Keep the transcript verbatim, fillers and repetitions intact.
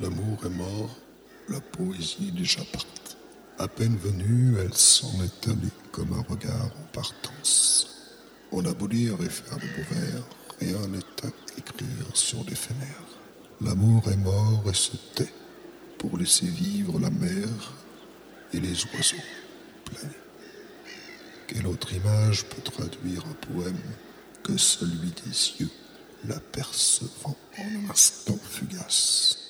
L'amour est mort, la poésie est déjà partie. À peine venue, elle s'en est allée comme un regard en partance. On a beau lire et faire de beaux vers, rien n'est à écrire sur l'éphémère. L'amour est mort et se tait pour laisser vivre la mer et les oiseaux planer. Quelle autre image peut traduire un poème que celui des yeux l'apercevant en un instant fugace?